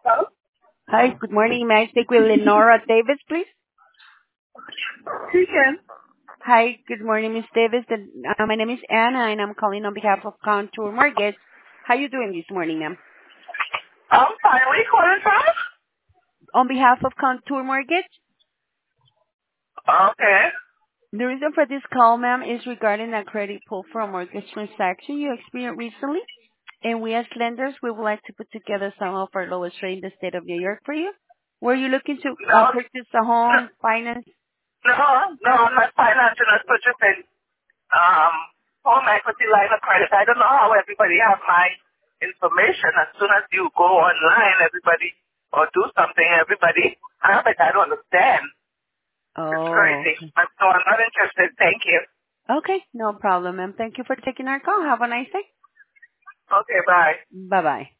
Hello? Hi, good morning. May I speak with Lenora Davis, please? Speaking. Hi, good morning, Miss Davis. My name is Anna, and I'm calling on behalf of Contour Mortgage. How you doing this morning, ma'am? I'm fine. Where you calling from? On behalf of Contour Mortgage, Okay. the reason for this call, ma'am, is regarding a credit pull for a mortgage transaction you experienced recently. And we as lenders, we would like to put together some of our lowest rate in the state of New York for you. Were you looking to No, purchase a no, home, finance? no, I'm not financing. I'm purchasing home equity line of credit. I don't know how everybody have my information. As soon as you go online, everybody, or do something, everybody have it. I don't understand. It's Oh, crazy. So I'm not interested. Thank you. okay, no problem, ma'am. Thank you for taking our call. Have a nice day. Okay, bye. Bye-bye.